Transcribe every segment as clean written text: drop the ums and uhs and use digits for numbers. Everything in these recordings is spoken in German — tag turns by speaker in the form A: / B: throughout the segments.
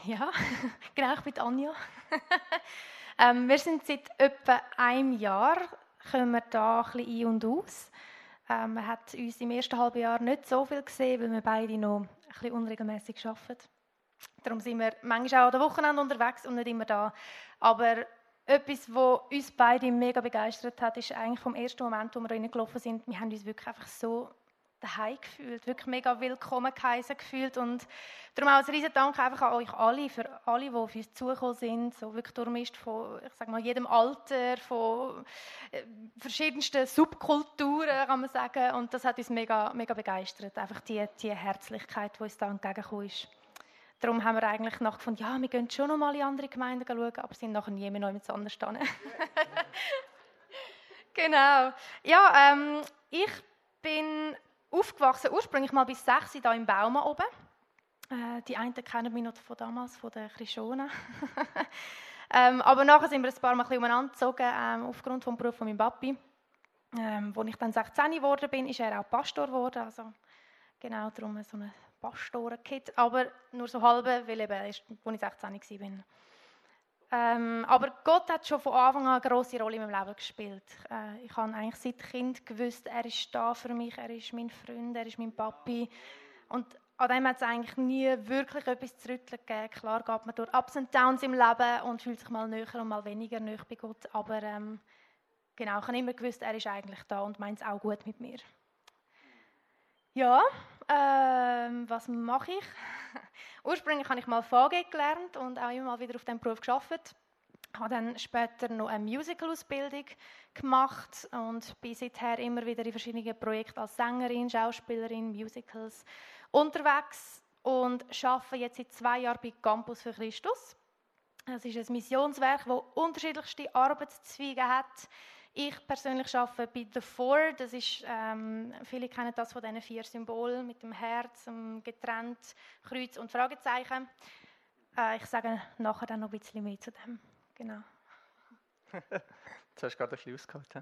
A: Ja, genau, ich bin Anja. Wir sind seit etwa einem Jahr, kommen wir da ein bisschen ein und aus. Man hat uns im ersten halben Jahr nicht so viel gesehen, weil wir beide noch ein bisschen unregelmäßig arbeiten. Darum sind wir manchmal auch an den Wochenenden unterwegs und nicht immer da. Aber etwas, was uns beide mega begeistert hat, ist eigentlich vom ersten Moment, wo wir reingelaufen sind, wir haben uns wirklich einfach so daheim gefühlt, wirklich mega willkommen geheißen gefühlt und darum auch ein riesen Dank einfach an euch alle, für alle, die auf uns zugekommen sind, so wirklich durchmischt von, ich sag mal, jedem Alter, von verschiedensten Subkulturen, kann man sagen, und das hat uns mega, mega begeistert, einfach die Herzlichkeit, die uns da entgegengekommen ist. Darum haben wir eigentlich nachgefunden, ja, wir gehen schon noch mal in andere Gemeinden schauen, aber sind nachher nie mehr noch mit anders stehen. Genau. Ja, ich bin aufgewachsen, ursprünglich mal bis 6 hier im Baumann oben. Die einen kennen mich noch von damals, von der Krishona. Aber nachher sind wir ein paar Mal umeinander gezogen, aufgrund des Berufs von meinem Papi. Als ich dann 16 geworden bin, ist er auch Pastor geworden. Also, genau, darum so eine Pastorenkit. Aber nur so halbe, weil eben, als ich 16 war. Aber Gott hat schon von Anfang an eine grosse Rolle in meinem Leben gespielt. Ich habe eigentlich seit Kind gewusst, er ist da für mich, er ist mein Freund, er ist mein Papi. Und an dem hat es eigentlich nie wirklich etwas zu rütteln gegeben. Klar geht man durch Ups und Downs im Leben und fühlt sich mal näher und mal weniger näher bei Gott. Aber genau, ich habe immer gewusst, er ist eigentlich da und meint es auch gut mit mir. Ja, was mache ich? Ursprünglich habe ich mal VG gelernt und auch immer mal wieder auf diesem Beruf gearbeitet. Ich habe dann später noch eine Musical-Ausbildung gemacht und bin seither immer wieder in verschiedenen Projekten als Sängerin, Schauspielerin, Musicals unterwegs und arbeite jetzt seit 2 Jahren bei Campus für Christus. Das ist ein Missionswerk, das unterschiedlichste Arbeitszweige hat. Ich persönlich arbeite bei The Four. Das ist, viele kennen das von diesen 4 Symbolen mit dem Herz, dem getrennt, Kreuz und Fragezeichen. Ich sage nachher dann noch ein bisschen mehr zu dem. Genau.
B: Jetzt hast du gerade ein bisschen ausgeholt.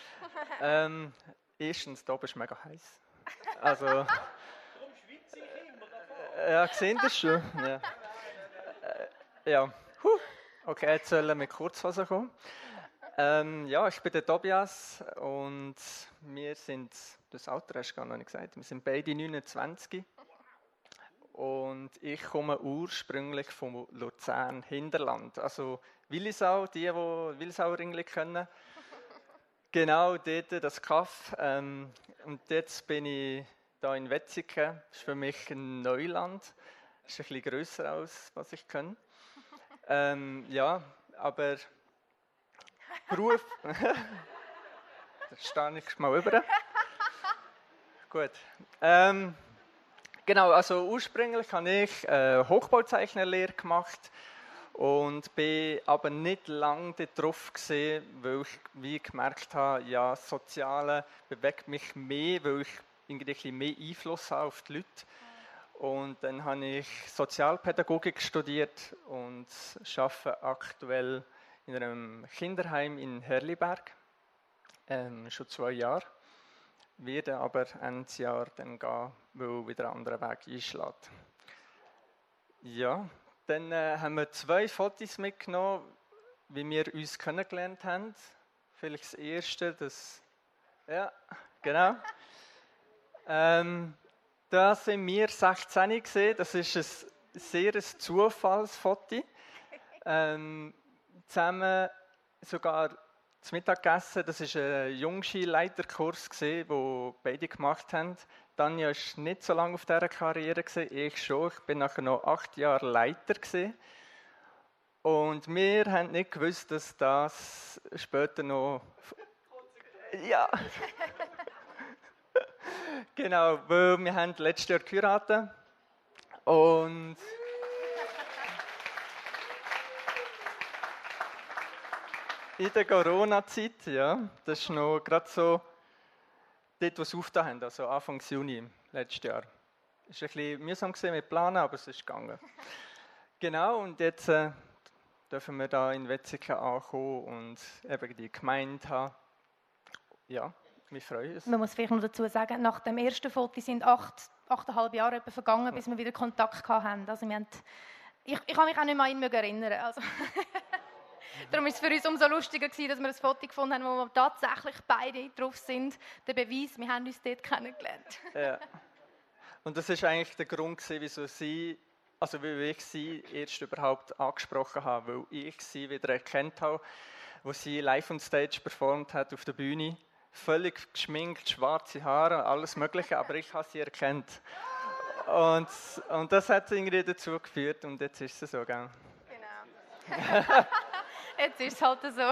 B: Erstens, da bist du mega heiß. Also, darum schwitze ich immer. Ja, gesehen das schon. Ja. Ja. Okay, jetzt sollen wir Kurzfassung kommen. Ja, ich bin der Tobias und wir sind, das Alter hast du gar noch nicht gesagt, wir sind beide 29 und ich komme ursprünglich vom Luzern Hinterland, also Willisau, die Willisau-Ringli kennen. Genau, dort das Kaff. Und jetzt bin ich hier in Wetzikon, das ist für mich ein Neuland, das ist ein bisschen grösser als was ich kann. Ja, aber Beruf. Da stehe ich mal rüber. Gut. Genau, also ursprünglich habe ich Hochbauzeichnerlehre gemacht und bin aber nicht lange darauf gesehen, weil ich wie gemerkt habe, ja, das Soziale bewegt mich mehr, weil ich irgendwie mehr Einfluss habe auf die Leute. Und dann habe ich Sozialpädagogik studiert und arbeite aktuell in einem Kinderheim in Herliberg, schon 2 Jahre. Werde aber Ende Jahr dann gehen, weil wieder ein anderer Weg einschlägt. Ja, dann haben wir 2 Fotos mitgenommen, wie wir uns kennengelernt haben. Vielleicht das erste, das... Ja, genau. Da sind wir 16 gesehen. Das ist ein sehr Zufallsfoto. Zusammen sogar zum Mittagessen. Das war ein Jungski-Leiterkurs, den beide gemacht haben. Tanja war nicht so lange auf dieser Karriere, ich schon. Ich war nachher noch 8 Jahre Leiter. Und wir haben nicht gewusst, dass das später noch... Ja. Genau, weil wir haben letztes Jahr geheiratet. Und... in der Corona-Zeit, ja, das ist noch gerade so, dort, wo sie aufgetan haben, also Anfang Juni letztes Jahr. Es war ein bisschen mühsam mit Planen, aber es ist gegangen. Genau, und jetzt dürfen wir da in Wetzikon ankommen und eben die Gemeinde haben. Ja, wir freuen uns.
A: Man muss vielleicht noch dazu sagen, nach dem ersten Foto sind 8,5 Jahre vergangen, bis wir wieder Kontakt hatten. Also wir haben Ich kann mich auch nicht mehr an ihn erinnern. Also darum war es für uns umso lustiger, dass wir ein Foto gefunden haben, wo wir tatsächlich beide drauf sind. Der Beweis, wir haben uns dort kennengelernt.
B: Ja. Und das war eigentlich der Grund, wieso weil ich sie erst überhaupt angesprochen habe, weil ich sie wieder erkannt habe, wo sie live on stage performt hat auf der Bühne. Völlig geschminkt, schwarze Haare, alles Mögliche, aber ich habe sie erkannt. Und das hat irgendwie dazu geführt und jetzt ist es so, gell?
A: Genau. Jetzt ist es halt so.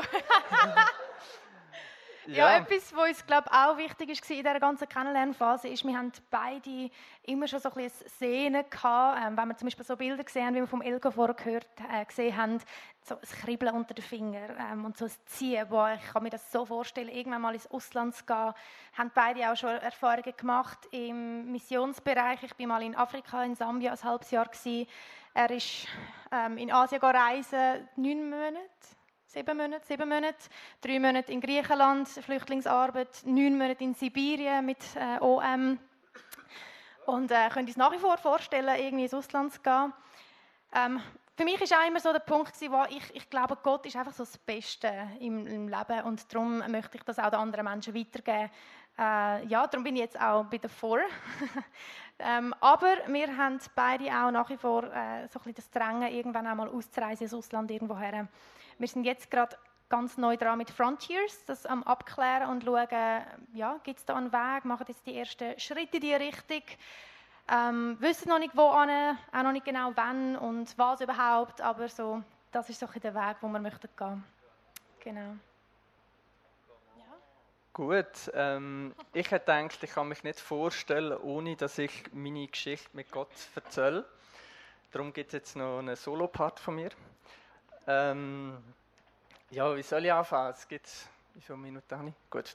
A: Ja, etwas, was uns, glaube ich, auch wichtig war in dieser ganzen Kennenlernphase, ist, wir haben beide immer schon so ein bisschen Szenen gehabt, wenn wir zum Beispiel so Bilder gesehen haben, wie wir vom Elko vorher gesehen haben, so ein Kribbeln unter den Fingern und so ein Ziehen. Boah, ich kann mir das so vorstellen, irgendwann mal ins Ausland zu gehen. Haben beide auch schon Erfahrungen gemacht im Missionsbereich. Ich war mal in Afrika, in Sambia, ein halbes Jahr gewesen. Er ist in Asien reisen, 9 Monate. 7 Monate, 3 Monate in Griechenland, Flüchtlingsarbeit, 9 Monate in Sibirien mit OM. Und könnt ihr es nach wie vor vorstellen, irgendwie ins Ausland zu gehen. Für mich war auch immer so der Punkt, wo ich glaube, Gott ist einfach so das Beste im Leben und darum möchte ich das auch den anderen Menschen weitergeben. Darum bin ich jetzt auch bei der 4. Aber wir haben beide auch nach wie vor so ein bisschen das Drängen, irgendwann einmal auszureisen ins Ausland irgendwoher. Wir sind jetzt gerade ganz neu dran mit Frontiers, das am Abklären und schauen, gibt es da einen Weg, machen jetzt die ersten Schritte in diese Richtung. Wissen noch nicht, wo hin, auch noch nicht genau wann und was überhaupt, aber so, das ist so der Weg, wo wir möchten gehen. Genau. Ja.
B: Gut, ich hätte gedacht, ich kann mich nicht vorstellen, ohne dass ich meine Geschichte mit Gott erzähle. Darum gibt es jetzt noch einen Solo-Part von mir. Wie soll ich anfangen? Wie viele Minuten habe ich? Gut.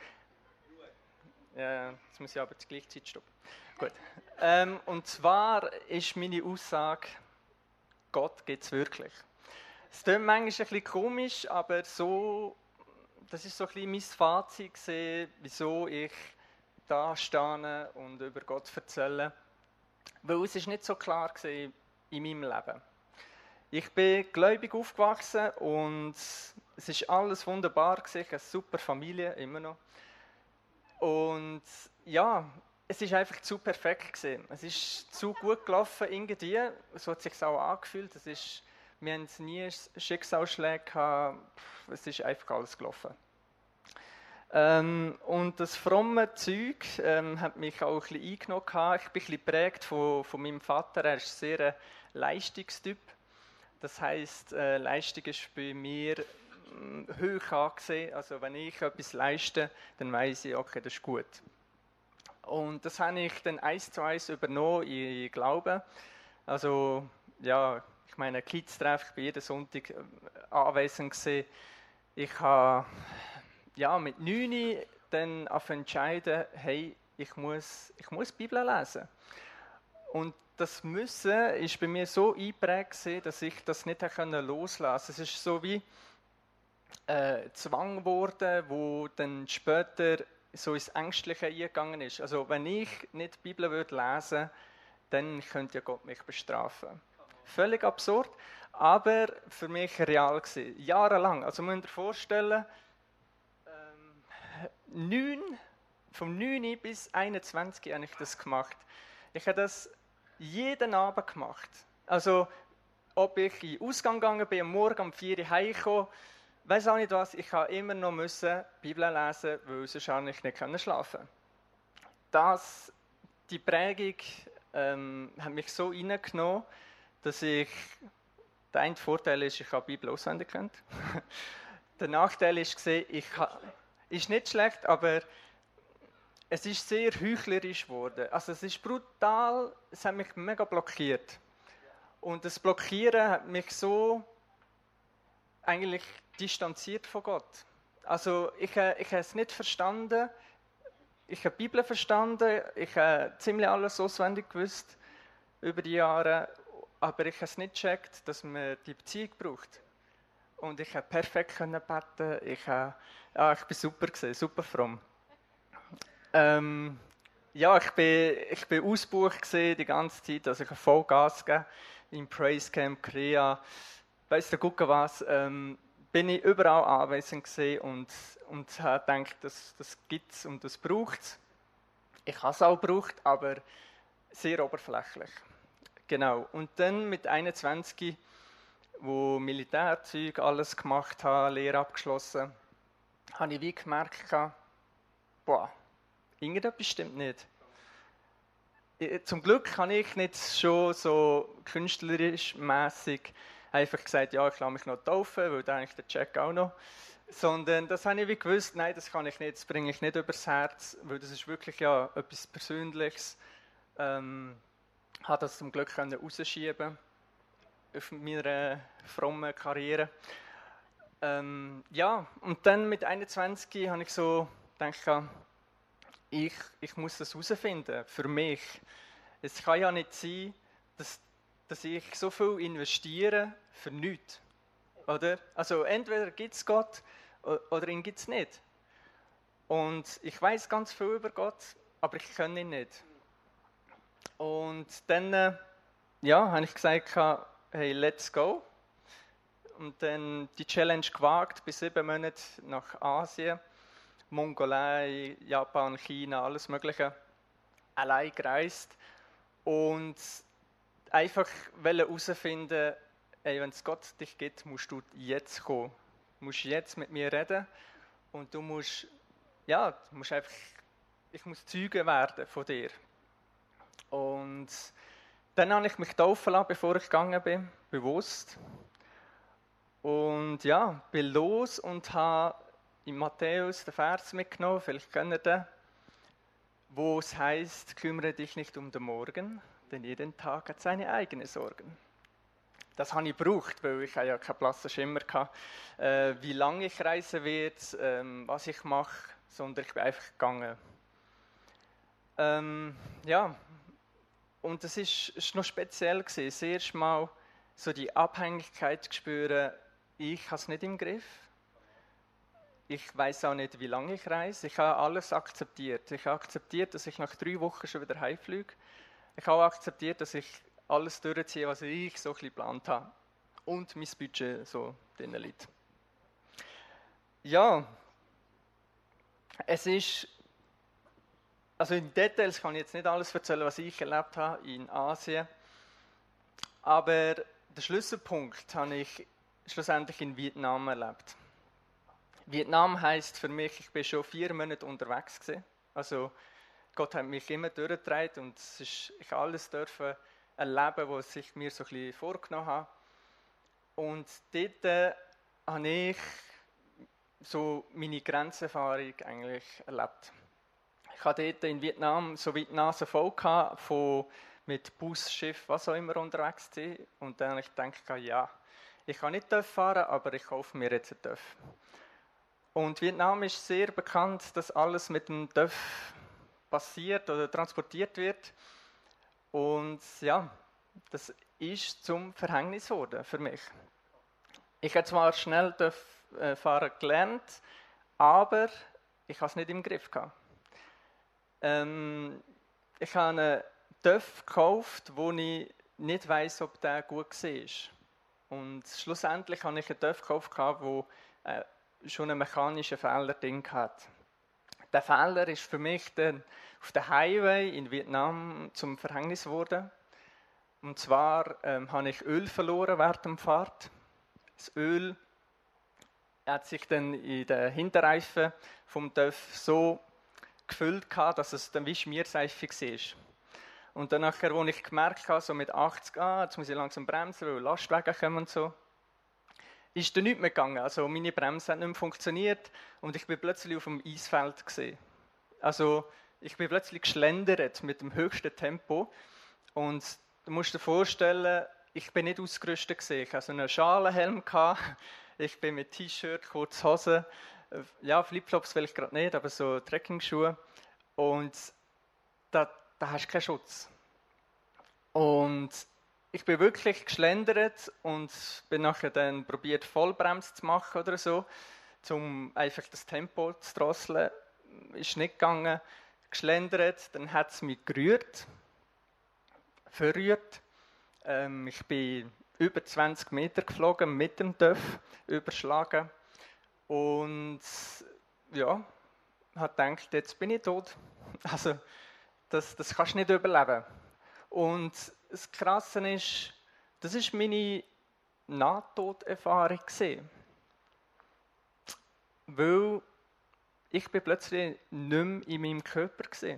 B: Jetzt muss ich aber zur gleichen Zeit stoppen. Gut. Und zwar ist meine Aussage, Gott gibt es wirklich. Es klingt manchmal ein bisschen komisch, aber das ist so ein bisschen mein Fazit gewesen, wieso ich da stehe und über Gott erzähle. Weil es ist nicht so klar gewesen in meinem Leben. Ich bin gläubig aufgewachsen und es ist alles wunderbar gewesen. Ich habe eine super Familie, immer noch. Und ja, es ist einfach zu perfekt gewesen. Es ist zu gut gelaufen irgendwie. So hat es sich auch angefühlt. Wir haben nie Schicksalsschläge gehabt. Es ist einfach alles gelaufen. Und das fromme Zeug hat mich auch ein bisschen eingenommen. Ich bin ein bisschen geprägt von meinem Vater. Er ist sehr ein Leistungstyp. Das heisst, Leistung ist bei mir hoch angesehen. Also wenn ich etwas leiste, dann weiss ich, okay, das ist gut. Und das habe ich dann 1:1 übernommen in Glauben. Also, ich meine, Kids-Treff, ich bin jeden Sonntag anwesend gewesen. Ich habe mit 9 dann entscheiden, hey, ich muss die Bibel lesen. Und das Müssen ist bei mir so eingeprägt, dass ich das nicht loslassen konnte. Es ist so wie Zwang geworden, wo dann später so ins Ängstliche eingegangen ist. Also wenn ich nicht die Bibel lesen würde, dann könnte ja Gott mich bestrafen. Völlig absurd, aber für mich real gewesen. Jahrelang. Also man muss sich vorstellen, vom 9 bis 21 habe ich das gemacht. Ich habe das jeden Abend gemacht. Also, ob ich in den Ausgang gegangen bin, am Morgen um 4 Uhr heimgekommen, weiss auch nicht was, ich habe immer noch die Bibel lesen, weil sonst konnte ich nicht schlafen. Die Prägung hat mich so reingenommen, dass der eine Vorteil ist, ich habe die Bibel auswendig gelernt. Der Nachteil ist, ist nicht schlecht, aber es ist sehr heuchlerisch geworden. Also es ist brutal, es hat mich mega blockiert. Und das Blockieren hat mich so eigentlich distanziert von Gott. Also ich habe es nicht verstanden. Ich habe die Bibel verstanden. Ich habe ziemlich alles auswendig gewusst über die Jahre. Aber ich habe es nicht gecheckt, dass man die Beziehung braucht. Und ich konnte perfekt beten. Ich war super gewesen, super fromm. Ich bin ausgebucht die ganze Zeit, also ich habe voll Gas gegeben. im Praise Camp, Krea, weiss der Gucke was, bin ich überall anwesend gewesen und habe gedacht, das gibt es und das braucht es. Ich habe es auch gebraucht, aber sehr oberflächlich. Genau. Und dann mit 21, wo Militärzeug alles gemacht habe, Lehre abgeschlossen, habe ich wie gemerkt, boah, irgendetwas stimmt nicht. Zum Glück habe ich nicht schon so künstlerisch mässig einfach gesagt, ja, ich lasse mich noch taufen, weil da eigentlich der Check auch noch. Sondern das habe ich wie gewusst, nein, das kann ich nicht, das bringe ich nicht übers Herz, weil das ist wirklich ja etwas Persönliches. Habe das zum Glück rausschieben auf meiner frommen Karriere. Ja, und dann mit 21 habe ich so gedacht, ich muss das herausfinden, für mich. Es kann ja nicht sein, dass ich so viel investiere für nichts. Oder? Also entweder gibt es Gott oder ihn gibt es nicht. Und ich weiß ganz viel über Gott, aber ich kann ihn nicht. Und dann habe ich gesagt, hey, let's go. Und dann die Challenge gewagt, bis 7 Monate nach Asien, Mongolei, Japan, China, alles Mögliche, allein gereist und einfach herausfinden, wenn es Gott dich gibt, musst du jetzt kommen. Du musst jetzt mit mir reden und du musst einfach, ich muss Zeuge werden von dir. Und dann habe ich mich taufen lassen, bevor ich gegangen bin, bewusst. Und ja, bin los und habe in Matthäus den Vers mitgenommen, vielleicht kennt ihr den, wo es heisst, kümmere dich nicht um den Morgen, denn jeden Tag hat seine eigenen Sorgen. Das habe ich gebraucht, weil ich ja keinen blassen Schimmer hatte, wie lange ich reisen werde, was ich mache, sondern ich bin einfach gegangen. Und es ist noch speziell gewesen, das erste Mal so die Abhängigkeit zu spüren, ich habe es nicht im Griff. Ich weiß auch nicht, wie lange ich reise. Ich habe alles akzeptiert. Ich habe akzeptiert, dass ich nach 3 Wochen schon wieder heimfliege. Ich habe auch akzeptiert, dass ich alles durchziehe, was ich so ein bisschen geplant habe. Und mein Budget so drin liegt. Ja, es ist, also in Details kann ich jetzt nicht alles erzählen, was ich erlebt habe in Asien. Aber den Schlüsselpunkt habe ich schlussendlich in Vietnam erlebt. Vietnam heisst für mich, ich bin schon 4 Monate unterwegs gewesen. Also Gott hat mich immer durchgetragen und ich alles dürfen erleben, was ich mir so ein bisschen vorgenommen habe. Und dort habe ich so meine Grenzerfahrung eigentlich erlebt. Ich hatte dort in Vietnam so wie die Nase voll gehabt, mit Bus, Schiff, was auch immer unterwegs zu sein. Und dann habe ich gedacht, ja, ich kann nicht TÜV fahren, aber ich kaufe mir jetzt einen TÜV. Und Vietnam ist sehr bekannt, dass alles mit dem TÜV passiert oder transportiert wird. Und ja, das ist zum Verhängnis geworden für mich. Ich habe zwar schnell TÜV fahren gelernt, aber ich habe es nicht im Griff gehabt. Ich habe einen TÜV gekauft, wo ich nicht weiss, ob der gut war. Und schlussendlich habe ich einen TÜV gekauft, der schon einen mechanischen Fehler drin hat. Der Fehler ist für mich dann auf dem Highway in Vietnam zum Verhängnis geworden. Und zwar habe ich Öl verloren während der Fahrt. Das Öl hat sich dann in den Hinterreifen vom TÜV so gefüllt, dass es dann wie Schmierseife war. Und dann, als ich gemerkt habe, so mit 80, jetzt muss ich langsam bremsen, weil Lastwagen kommen und so, ist dann nichts mehr gegangen. Also meine Bremse hat nicht mehr funktioniert und ich bin plötzlich auf dem Eisfeld gewesen. Also ich bin plötzlich geschlendert mit dem höchsten Tempo und du musst dir vorstellen, ich bin nicht ausgerüstet gewesen. Ich hatte so einen Schalenhelm gehabt. Ich bin mit T-Shirt, kurze Hose, ja Flipflops will ich gerade nicht, aber so Trekkingschuhe und da hast du keinen Schutz. Und ich bin wirklich geschlendert und bin nachher dann probiert Vollbremse zu machen oder so, um einfach das Tempo zu drosseln. Ist nicht gegangen. Geschlendert, dann hat es mich verrührt. Ich bin über 20 Meter geflogen mit dem Töff, überschlagen. Und ja, habe gedacht, jetzt bin ich tot. Also, das kannst du nicht überleben. Und das Krasse ist, das war meine Nahtoderfahrung gewesen. Weil ich bin plötzlich nicht mehr in meinem Körper gewesen.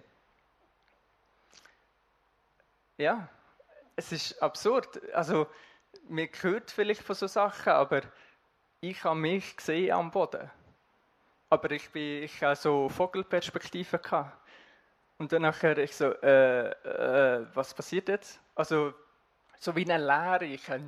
B: Ja, es ist absurd. Also, man hört vielleicht von so Sachen, aber ich habe mich gesehen am Boden. Aber ich hatte so Vogelperspektive gehabt. Und dann nachher ich so, was passiert jetzt? Also, so wie eine Leere. Ich habe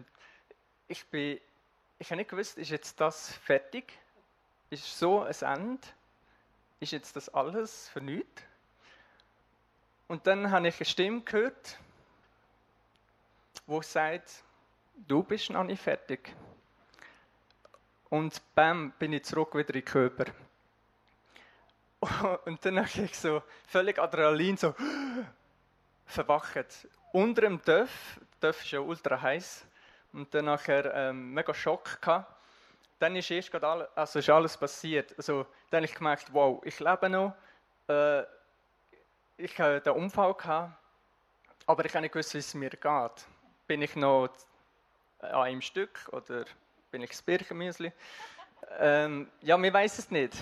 B: nicht gewusst, ist jetzt das fertig? Ist so ein Ende? Ist jetzt das alles für nichts? Und dann habe ich eine Stimme gehört, die sagt, du bist noch nicht fertig. Und bam, bin ich zurück wieder in den Körper. Und dann habe ich so völlig Adrenalin so verwacht. Unter dem Töff, der Töff ist ja ultra heiß, und dann nachher mega Schock gehabt. Dann ist erst gerade ist alles passiert. Also, dann habe ich gemerkt, wow, ich lebe noch. Ich hatte den Unfall gehabt, aber ich habe nicht gewusst, wie es mir geht. Bin ich noch an einem Stück oder bin ich das Birchenmüsli? Ja, wir wissen es nicht.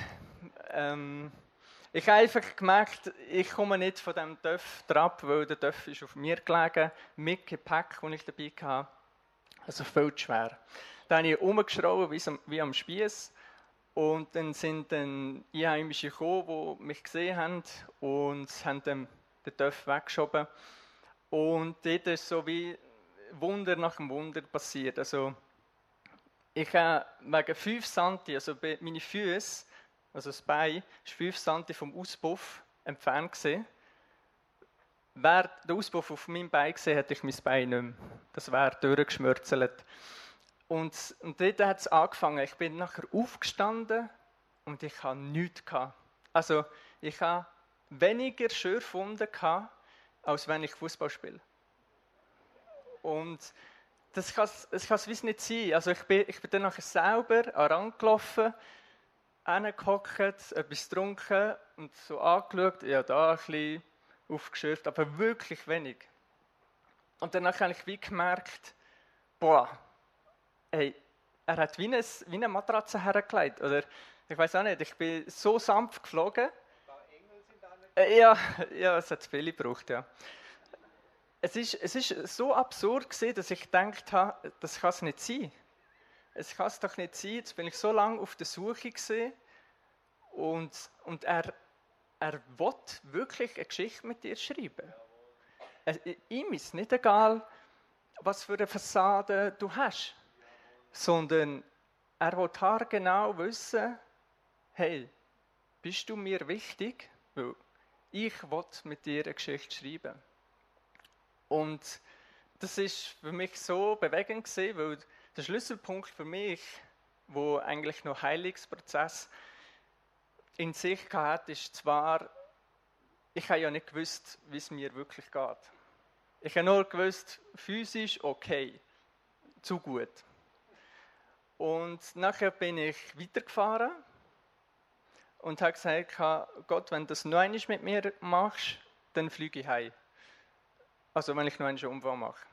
B: Ich habe einfach gemerkt, ich komme nicht von diesem Töff ab, weil der Töff ist auf mir gelegen, mit Gepäck, das ich dabei hatte. Also viel zu schwer. Dann habe ich rumgeschraubt wie am Spieß. Und dann sind dann Einheimische gekommen, die mich gesehen haben und haben den Töff weggeschoben. Und dort ist so wie Wunder nach dem Wunder passiert. Also ich habe wegen 5 cm, also meine Füße, also das Bein, ist 5 cm vom Auspuff entfernt gesehen. Wäre der Auspuff auf meinem Bein gesehen, hätte ich mein Bein nicht mehr. Das wäre durchgeschmürzelt. Und dort hat es angefangen. Ich bin nachher aufgestanden und ich hatte nichts gehabt. Also ich habe weniger Schürfwunden gehabt, als wenn ich Fußball spiele. Und das kann es nicht sein. Also ich bin dann nachher selber an den Rand gelaufen, hingehockt, etwas getrunken und so angeschaut, ja, da ein bisschen aufgeschürft, aber wirklich wenig. Und danach habe ich wie gemerkt, boah, hey, er hat wie eine Matratze hergelegt. Oder ich weiß auch nicht, ich bin so sanft geflogen. Ja, es hat viele gebraucht, ja. Es ist so absurd gewesen, dass ich gedacht habe, das kann es nicht sein. Es kann es doch nicht sein, jetzt bin ich so lange auf der Suche gewesen und er will wirklich eine Geschichte mit dir schreiben. Ihm ist nicht egal, was für eine Fassade du hast, sondern er will haargenau wissen, hey, bist du mir wichtig? Weil ich will mit dir eine Geschichte schreiben. Und das ist für mich so bewegend gewesen, weil der Schlüsselpunkt für mich, wo eigentlich noch Heilungsprozess in sich hatte, ist zwar, ich habe ja nicht gewusst, wie es mir wirklich geht. Ich habe nur gewusst, physisch okay, zu gut. Und nachher bin ich weitergefahren und habe gesagt, Gott, wenn du das noch einmal mit mir machst, dann fliege ich heim. Also wenn ich noch einen Unfall mache.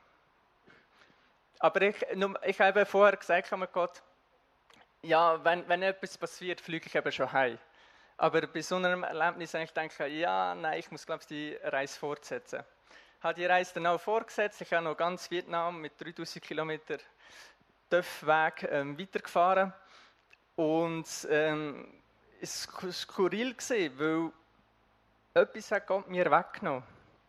B: Aber ich habe vorher gesagt, Gott, ja, wenn etwas passiert, fliege ich eben schon heim. Aber bei so einem Erlebnis habe ich gedacht, ja, nein, ich muss, glaube ich, die Reise fortsetzen. Ich habe die Reise dann auch fortgesetzt. Ich habe noch ganz Vietnam mit 3000 Kilometern Töffweg weitergefahren. Und es war skurril, weil etwas hat Gott mir weggenommen.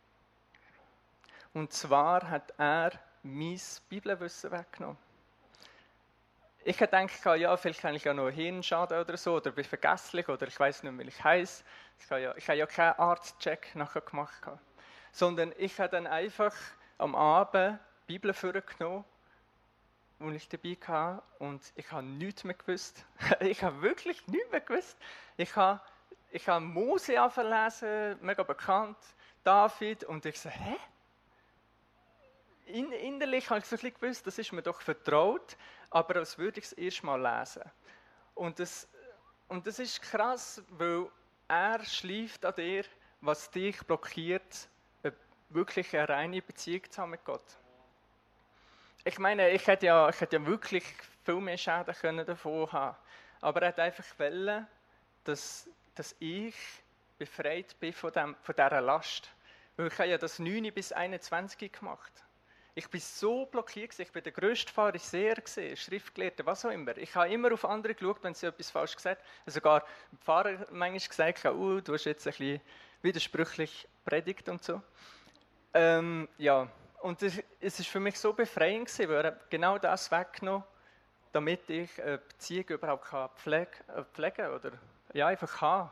B: Und zwar hat er mein Bibelwissen weggenommen. Ich habe gedacht, ja, vielleicht habe ich ja noch einen Hirnschaden oder so, oder bin vergesslich, oder ich weiß nicht mehr, wie ich heiße. Ich habe ja keinen Arztcheck nachher gemacht. Sondern ich habe dann einfach am Abend die Bibel vorgenommen, die ich dabei hatte, und ich habe nichts mehr gewusst. Ich habe wirklich nichts mehr gewusst. Ich habe Mose angelesen, mega bekannt, David, und ich so, hä? innerlich habe ich so ein bisschen gewusst, das ist mir doch vertraut, aber als würde ich es erst mal lesen. Und das ist krass, weil er schleift an dir, was dich blockiert, wirklich eine reine Beziehung zu haben mit Gott. Ich meine, ich hätte ja wirklich viel mehr Schäden davon haben können. Aber er hat einfach wollen, dass ich befreit bin von dieser Last. Weil ich habe ja das 9 bis 21 gemacht. Ich bin so blockiert, ich bin der grösste Pharisäer, Schriftgelehrter, was auch immer. Ich habe immer auf andere geschaut, wenn sie etwas falsch gesagt haben. Sogar dem Pfarrer manchmal gesagt, du hast jetzt ein bisschen widersprüchlich predigt und so. Ja, und es war für mich so befreiend, weil er genau das weggenommen, damit ich eine Beziehung überhaupt pflegen oder ja, einfach haben.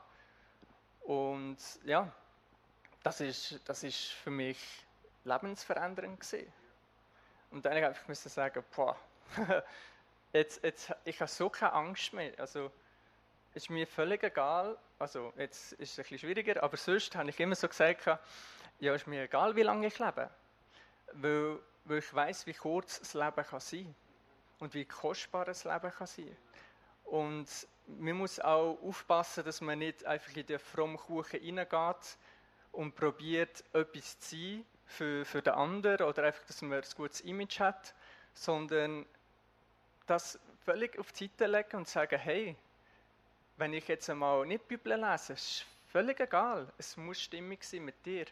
B: Und ja, das ist für mich lebensverändernd gewesen. Und dann musste ich einfach sagen, jetzt, ich habe so keine Angst mehr. Also, es ist mir völlig egal. Also, jetzt ist es ein bisschen schwieriger, aber sonst habe ich immer so gesagt, ja, ist mir egal, wie lange ich lebe. Weil ich weiss, wie kurz das Leben kann sein und wie kostbar das Leben kann sein. Und man muss auch aufpassen, dass man nicht einfach in den frommen Kuchen reingeht und probiert, etwas zu sein für den anderen oder einfach, dass man ein gutes Image hat, sondern das völlig auf die Seite legen und sagen, hey, wenn ich jetzt einmal nicht die Bibel lese, ist völlig egal, es muss stimmig sein mit dir.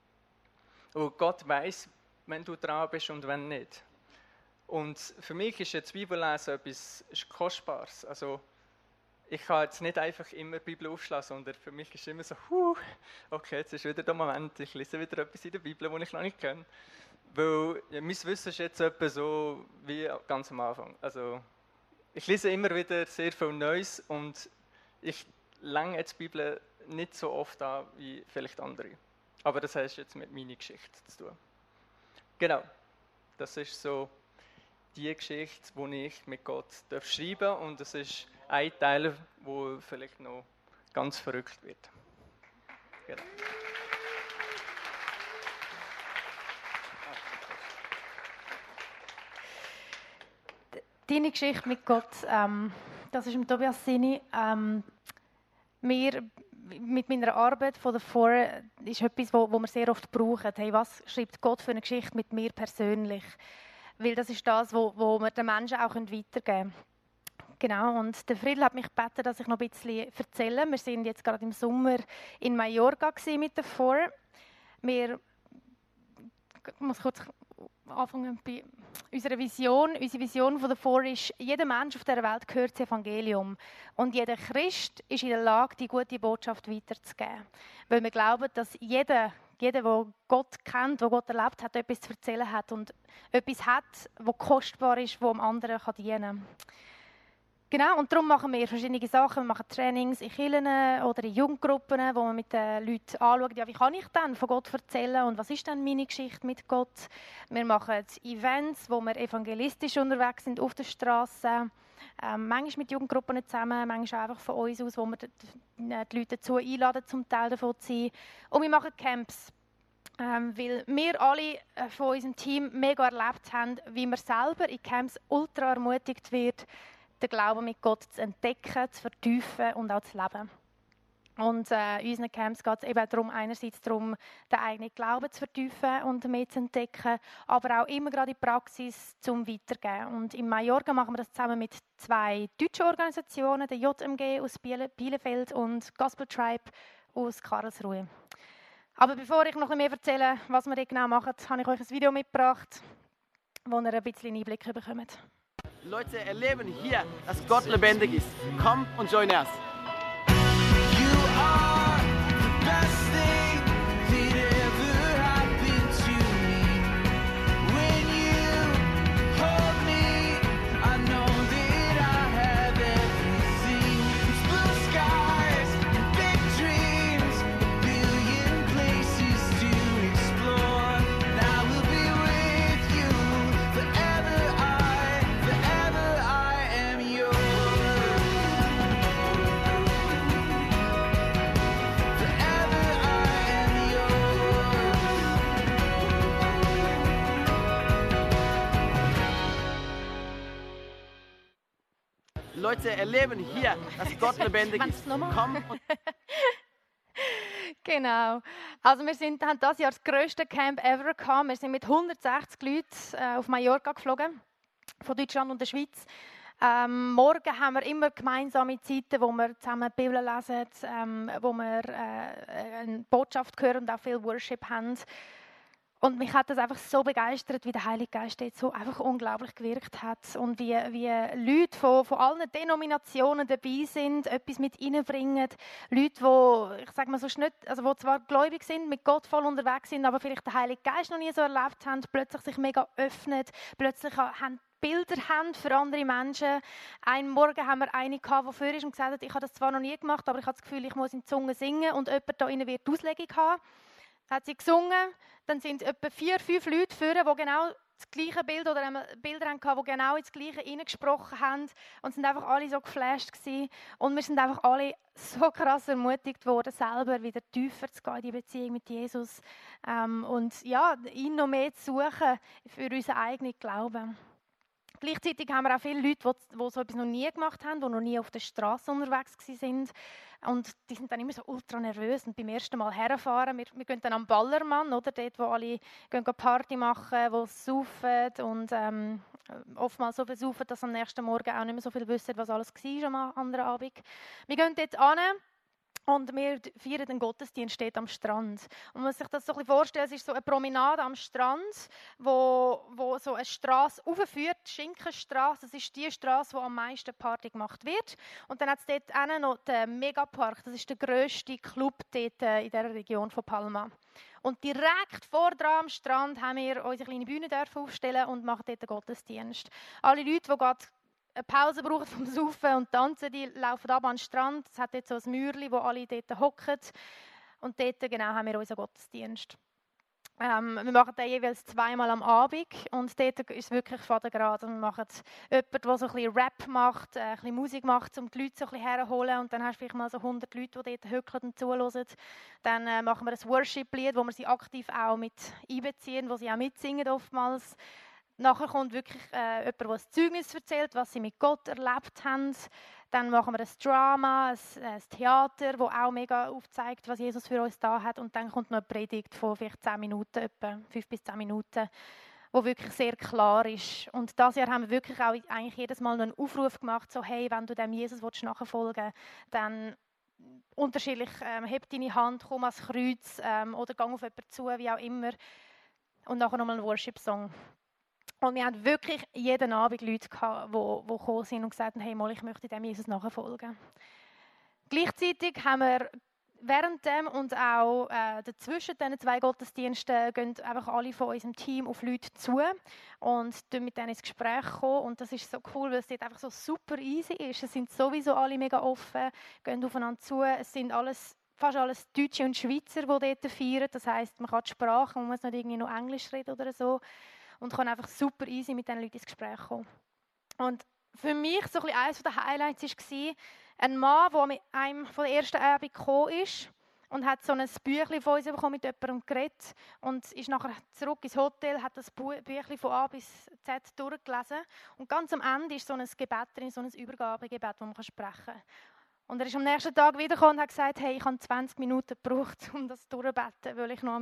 B: Und Gott weiss, wenn du dran bist und wenn nicht. Und für mich ist jetzt Bibellesen etwas Kostbares. Also, ich kann jetzt nicht einfach immer die Bibel aufschlagen, sondern für mich ist es immer so, okay, jetzt ist wieder der Moment, ich lese wieder etwas in der Bibel, das ich noch nicht kenne. Weil ja, mein Wissen ist jetzt etwa so wie ganz am Anfang. Also, ich lese immer wieder sehr viel Neues und ich länge jetzt die Bibel nicht so oft an wie vielleicht andere. Aber das hat jetzt mit meiner Geschichte zu tun. Genau, das ist so die Geschichte, die ich mit Gott schreiben darf. Und das ist ein Teil, wo vielleicht noch ganz verrückt wird. Genau.
A: Deine Geschichte mit Gott, das ist im Tobias Sini. Mit meiner Arbeit von davor ist etwas, wo wir sehr oft brauchen. Hey, was schreibt Gott für eine Geschichte mit mir persönlich? Weil das ist das, wo wir den Menschen auch weitergeben können. Genau, und der Friedl hat mich gebeten, dass ich noch ein bisschen erzähle. Wir sind jetzt gerade im Sommer in Mallorca mit der FOR. Ich muss kurz anfangen bei unserer Vision. Unsere Vision von der FOR ist, jeder Mensch auf dieser Welt gehört zum Evangelium. Und jeder Christ ist in der Lage, die gute Botschaft weiterzugeben. Weil wir glauben, dass jeder, der Gott kennt, der Gott erlebt hat, etwas zu erzählen hat und etwas hat, das kostbar ist, das dem anderen dienen kann. Genau, und darum machen wir verschiedene Sachen. Wir machen Trainings in Kirchen oder in Jugendgruppen, wo wir mit den Leuten anschauen, ja, wie kann ich denn von Gott erzählen und was ist denn meine Geschichte mit Gott. Wir machen Events, wo wir evangelistisch unterwegs sind auf der Straße. Manchmal mit Jugendgruppen zusammen, manchmal einfach von uns aus, wo wir die Leute dazu einladen, zum Teil davon zu sein. Und wir machen Camps. Weil wir alle von unserem Team mega erlebt haben, wie man selber in Camps ultra ermutigt wird, den Glauben mit Gott zu entdecken, zu vertiefen und auch zu leben. Und in unseren Camps geht es eben darum, einerseits darum, den eigenen Glauben zu vertiefen und mehr zu entdecken, aber auch immer gerade die Praxis zum Weitergeben. Und in Mallorca machen wir das zusammen mit 2 deutschen Organisationen, der JMG aus Bielefeld und Gospel Tribe aus Karlsruhe. Aber bevor ich noch ein bisschen mehr erzähle, was wir genau machen, habe ich euch ein Video mitgebracht, wo ihr ein bisschen Einblick bekommt.
C: Leute erleben hier, dass Gott lebendig ist. Komm und join us. Leute erleben hier, dass Gott lebendig ist. Komm und
A: Genau. Also wir haben dieses Jahr das grösste Camp ever gehabt. Wir sind mit 160 Leuten auf Mallorca geflogen, von Deutschland und der Schweiz. Morgen haben wir immer gemeinsame Zeiten, wo wir zusammen die Bibel lesen, wo wir eine Botschaft hören und auch viel Worship haben. Und mich hat das einfach so begeistert, wie der Heilige Geist jetzt so einfach unglaublich gewirkt hat. Und wie Leute von allen Denominationen dabei sind, etwas mit reinbringen. Leute, die, ich sage mal so nicht, also die zwar gläubig sind, mit Gott voll unterwegs sind, aber vielleicht den Heiligen Geist noch nie so erlebt haben, plötzlich sich mega öffnen, plötzlich haben Bilder haben für andere Menschen. Einen Morgen haben wir eine gehabt, die vor ist und gesagt hat, ich habe das zwar noch nie gemacht, aber ich habe das Gefühl, ich muss in die Zunge singen und jemand da innen wird die Auslegung haben. Hat sie gesungen, dann sind etwa 4, 5 Leute vorne, die genau das gleiche Bild oder Bilder hatten, die genau ins Gleiche hineingesprochen haben und sind einfach alle so geflasht gewesen. Und wir sind einfach alle so krass ermutigt worden, selber wieder tiefer zu gehen in die Beziehung mit Jesus und ja, ihn noch mehr zu suchen für unseren eigenen Glauben. Gleichzeitig haben wir auch viele Leute, die so etwas noch nie gemacht haben, die noch nie auf der Straße unterwegs waren. Und die sind dann immer so ultra nervös und beim ersten Mal herfahren. Wir gehen dann am Ballermann, oder? Dort, wo alle gehen Party machen, wo sie saufen und oftmals so viel saufen, dass am nächsten Morgen auch nicht mehr so viel wissen, was alles war am anderen Abend. Wir gehen dort hin. Und wir feiern den Gottesdienst steht am Strand. Und man muss sich das so ein bisschen vorstellen, es ist so eine Promenade am Strand, wo so eine Straße raufführt, die Schinkenstraße. Das ist die Straße, wo am meisten Party gemacht wird. Und dann hat es dort noch den Megapark, das ist der grösste Club dort in dieser Region von Palma. Und direkt vor dran am Strand haben wir unsere kleine Bühne aufstellen und machen dort den Gottesdienst. Alle Leute, die gerade eine Pause brauchen vom Saufen und Tanzen, die laufen ab an den Strand. Es hat jetzt so ein Mäuerchen, wo alle dort hocken. Und dort genau haben wir unseren Gottesdienst. Wir machen den jeweils 2-mal am Abend und dort ist es wirklich fadengrad. Wir machen jemanden, der so ein bisschen Rap macht, ein bisschen Musik macht, um die Leute so ein bisschen herzuholen. Und dann hast du vielleicht mal so 100 Leute, die dort hückeln und zuhören. Dann machen wir ein Worship-Lied, wo wir sie aktiv auch mit einbeziehen, wo sie auch mitsingen oftmals. Nachher kommt wirklich jemand, der ein Zeugnis erzählt, was sie mit Gott erlebt haben. Dann machen wir ein Drama, ein Theater, das auch mega aufzeigt, was Jesus für uns da hat. Und dann kommt noch eine Predigt von vielleicht 10 Minuten, etwa 5 bis 10 Minuten, die wirklich sehr klar ist. Und dieses Jahr haben wir wirklich auch eigentlich jedes Mal noch einen Aufruf gemacht, so hey, wenn du dem Jesus nachfolgen willst, dann unterschiedlich, heb deine Hand, komm ans Kreuz oder geh auf jemanden zu, wie auch immer. Und nachher nochmal einen Worship-Song. Und wir hatten wirklich jeden Abend Leute gehabt, die gekommen sind und gesagt haben, hey, mal, ich möchte dem Jesus nachfolgen. Gleichzeitig haben wir während dem und auch dazwischen diesen 2 Gottesdiensten gehen einfach alle von unserem Team auf Leute zu und mit denen ins Gespräch kommen. Und das ist so cool, weil es dort einfach so super easy ist. Es sind sowieso alle mega offen, gehen aufeinander zu. Es sind fast alles Deutsche und Schweizer, die dort feiern. Das heisst, man kann die Sprache, man muss nicht irgendwie noch Englisch reden oder so. Und kann einfach super easy mit diesen Leuten ins Gespräch kommen. Und für mich so ein eines der Highlights war ein Mann, der mit einem von der ersten Abend gekommen ist und hat so ein Büchlein von uns bekommen, mit jemandem geredet und ist nachher zurück ins Hotel, hat das Büchlein von A bis Z durchgelesen. Und ganz am Ende ist so ein Gebet drin, so ein Übergabegebet, das man sprechen kann. Und er ist am nächsten Tag wiedergekommen und hat gesagt, hey, ich habe 20 Minuten gebraucht, um das durchzubeten, weil ich noch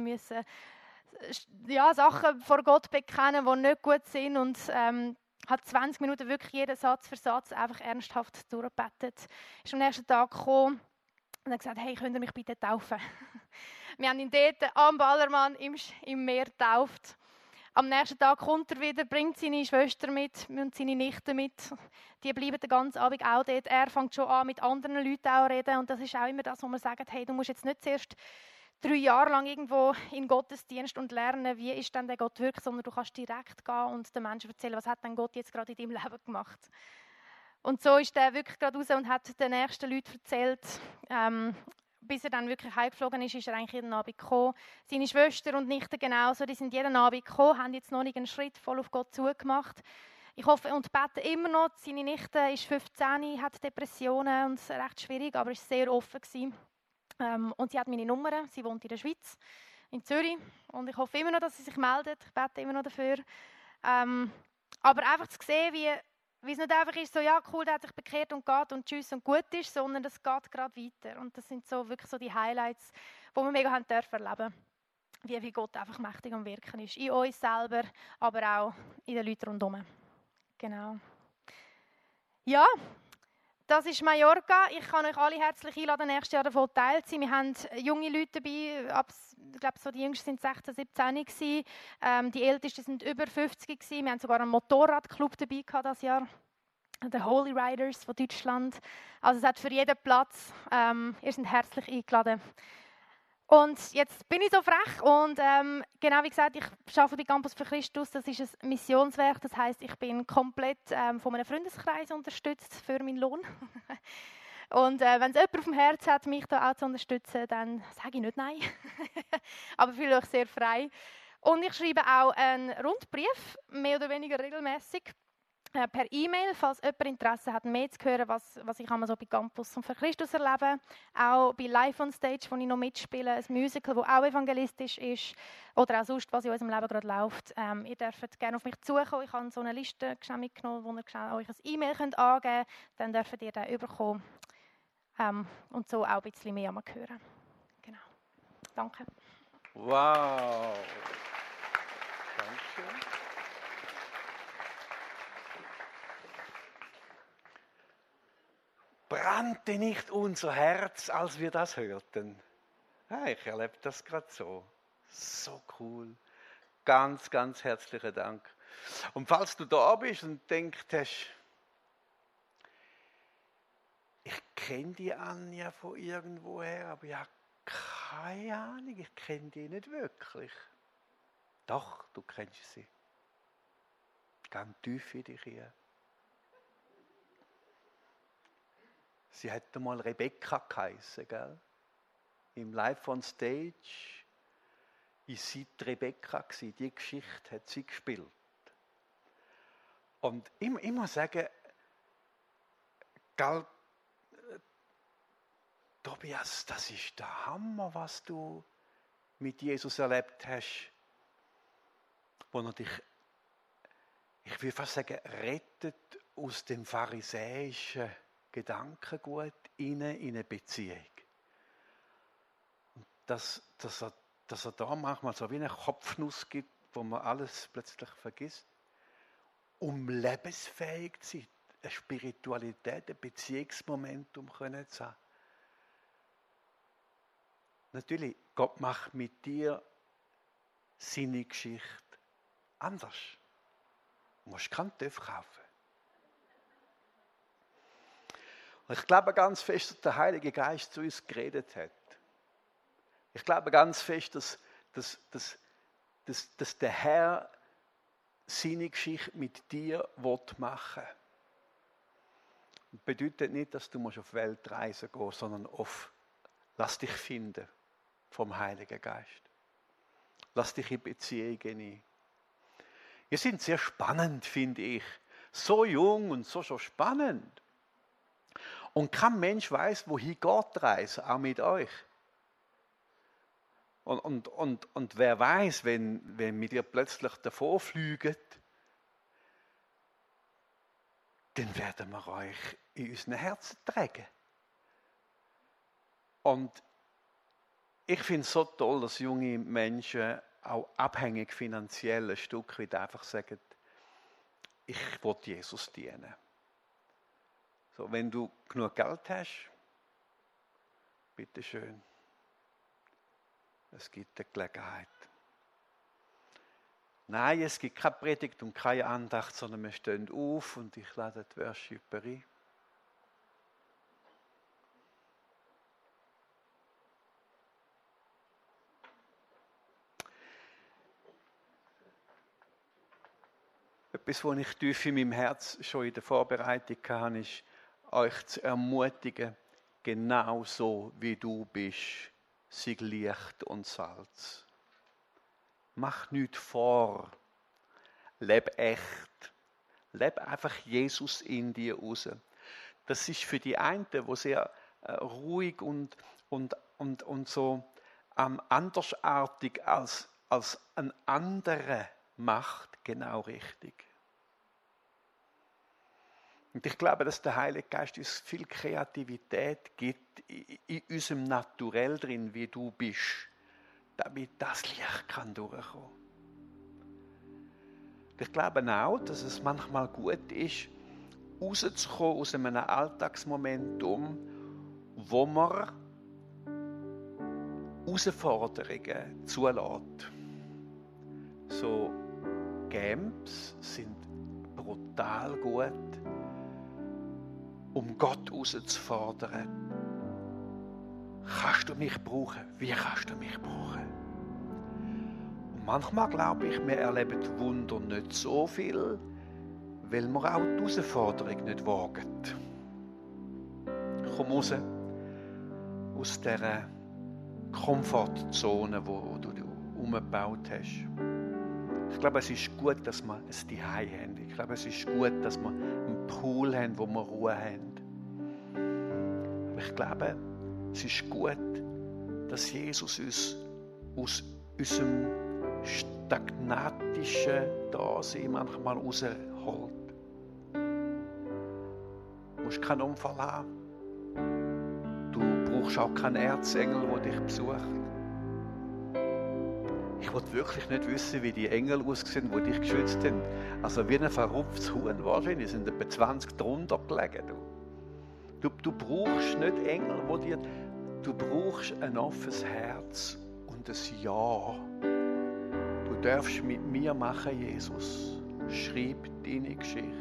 A: Sachen vor Gott bekennen, die nicht gut sind und hat 20 Minuten wirklich jeden Satz für Satz einfach ernsthaft durchgebetet. Ist am nächsten Tag gekommen und hat gesagt, hey, könnt ihr mich bitte taufen? Wir haben ihn dort am Ballermann im Meer getauft. Am nächsten Tag kommt er wieder, bringt seine Schwester mit und seine Nichte mit. Die bleiben den ganzen Abend auch dort. Er fängt schon an, mit anderen Leuten auch zu reden. Und das ist auch immer das, wo man sagt, hey, du musst jetzt nicht zuerst 3 Jahre lang irgendwo in Gottesdienst und lernen, wie ist denn der Gott wirklich, sondern du kannst direkt gehen und den Menschen erzählen, was hat denn Gott jetzt gerade in deinem Leben gemacht. Und so ist er wirklich gerade raus und hat den nächsten Leuten erzählt. Bis er dann wirklich heimgeflogen ist er eigentlich jeden Abend gekommen. Seine Schwester und Nichte genauso, die sind jeden Abend gekommen, haben jetzt noch nicht einen Schritt voll auf Gott zugemacht. Ich hoffe und bete immer noch. Seine Nichte ist 15, hat Depressionen und recht schwierig, aber ist sehr offen gewesen. Und sie hat meine Nummer, sie wohnt in der Schweiz, in Zürich. Und ich hoffe immer noch, dass sie sich meldet. Ich bete immer noch dafür. Aber einfach zu sehen, wie Weil es nicht einfach ist, so, ja, cool, der hat sich bekehrt und geht und tschüss und gut ist, sondern es geht gerade weiter. Und das sind so wirklich so die Highlights, die wir mega haben dürfen erleben. Wie Gott einfach mächtig am Wirken ist. In uns selber, aber auch in den Leuten rundherum. Genau. Ja, das ist Mallorca. Ich kann euch alle herzlich einladen, nächstes Jahr davon teil zu sein. Wir haben junge Leute dabei, ich glaube, so die Jüngsten sind 16, 17 gewesen. Die Ältesten sind über 50 gewesen. Wir haben sogar einen Motorradclub dabei gehabt dieses Jahr. Die Holy Riders von Deutschland. Also es hat für jeden Platz. Ihr seid herzlich eingeladen. Und jetzt bin ich so frech und genau wie gesagt, ich arbeite bei Campus für Christus. Das ist ein Missionswerk, das heisst, ich bin komplett von einem Freundeskreis unterstützt für meinen Lohn. Und wenn es jemand auf dem Herz hat, mich da auch zu unterstützen, dann sage ich nicht nein. Aber fühle euch sehr frei. Und ich schreibe auch einen Rundbrief, mehr oder weniger regelmäßig. Per E-Mail, falls jemand Interesse hat, mehr zu hören, was ich so bei Campus und für Christus erlebe. Auch bei Live on Stage, wo ich noch mitspiele, ein Musical, das auch evangelistisch ist. Oder auch sonst, was in unserem Leben gerade läuft. Ihr dürft gerne auf mich zukommen. Ich habe so eine Liste mitgenommen, wo ihr euch ein E-Mail angeben könnt. Dann dürft ihr den bekommen. Und so auch ein bisschen mehr hören. Genau. Danke.
D: Wow. Danke. Brannte nicht unser Herz, als wir das hörten? Ja, ich erlebe das gerade so. So cool. Ganz, ganz herzlichen Dank. Und falls du da bist und denkst, ich kenne die Anja von irgendwoher, aber ich habe keine Ahnung, ich kenne die nicht wirklich. Doch, du kennst sie. Ganz tief in dich hier. Sie hätte mal Rebecca geheißen, gell? Im Live on Stage ist sie die Rebecca gewesen. Die Geschichte hat sie gespielt. Und ich muss sagen, gell, Tobias, das ist der Hammer, was du mit Jesus erlebt hast, wo er dich, ich will fast sagen, rettet aus dem pharisäischen Gedankengut in eine Beziehung. Und dass er da manchmal so wie eine Kopfnuss gibt, wo man alles plötzlich vergisst, um lebensfähig zu sein, eine Spiritualität, ein Beziehungsmomentum können zu haben. Natürlich, Gott macht mit dir seine Geschichte anders. Du musst keinen TÜV kaufen. Ich glaube ganz fest, dass der Heilige Geist zu uns geredet hat. Ich glaube ganz fest, dass der Herr seine Geschichte mit dir machen will. Das bedeutet nicht, dass du auf Weltreise gehen musst, sondern lass dich finden vom Heiligen Geist. Lass dich in Beziehungen ein. Ihr seid sehr spannend, finde ich. So jung und so schon spannend. Und kein Mensch weiß, wohin geht die Reise, auch mit euch. Und wer weiß, wenn wir dir plötzlich davor fliegen, dann werden wir euch in unseren Herzen tragen. Und ich finde es so toll, dass junge Menschen auch abhängig finanziell ein Stück weit einfach sagen, ich will Jesus dienen. So, wenn du genug Geld hast, bitteschön. Es gibt eine Gelegenheit. Nein, es gibt keine Predigt und keine Andacht, sondern wir stehen auf und ich lade die Worshipper ein. Etwas, was ich tief in meinem Herz schon in der Vorbereitung hatte, ist, euch zu ermutigen, genau so wie du bist, sei Licht und Salz. Mach nichts vor. Leb echt. Leb einfach Jesus in dir raus. Das ist für die einen, die sehr ruhig und so andersartig als ein anderer macht, genau richtig. Und ich glaube, dass der Heilige Geist uns viel Kreativität gibt in unserem Naturell drin, wie du bist, damit das Licht kann durchkommen. Ich glaube auch, dass es manchmal gut ist, rauszukommen aus einem Alltagsmomentum, wo man Herausforderungen zulässt. So Camps sind brutal gut, um Gott herauszufordern. Kannst du mich brauchen? Wie kannst du mich brauchen? Und manchmal glaube ich, wir erleben die Wunder nicht so viel, weil wir auch die Herausforderung nicht wagen. Komm raus aus dieser Komfortzone, wo du umgebaut hast. Ich glaube, es ist gut, dass wir ein Zuhause haben. Ich glaube, es ist gut, dass wir einen Pool haben, wo wir Ruhe haben. Aber ich glaube, es ist gut, dass Jesus uns aus unserem stagnatischen Dasein manchmal rausholt. Du musst keinen Unfall haben. Du brauchst auch keinen Erzengel, der dich besucht. Ich wollte wirklich nicht wissen, wie die Engel aussehen, die dich geschützt haben. Also wie ein verrupftes Huhn wahrscheinlich, sind etwa 20 drunter gelegen. Du brauchst nicht Engel, die dir... Du brauchst ein offenes Herz und ein Ja. Du darfst mit mir machen, Jesus. Schreib deine Geschichte.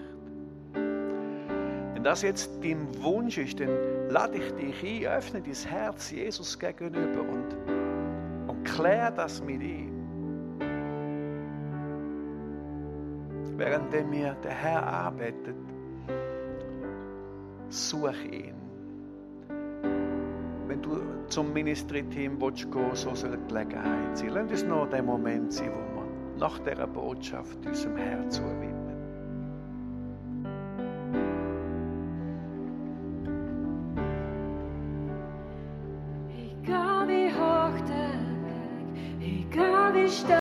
D: Wenn das jetzt dein Wunsch ist, dann lade ich dich ein, öffne dein Herz Jesus gegenüber und klär das mit ihm. Während mir der Herr arbeitet, such ihn. Wenn du zum Ministry-Team gehen willst, so soll die Gelegenheit sein. Lass uns noch der Moment sein, wo wir nach dieser Botschaft unserem Herz zuwidmen.
E: Egal wie hoch der Weg, egal wie stark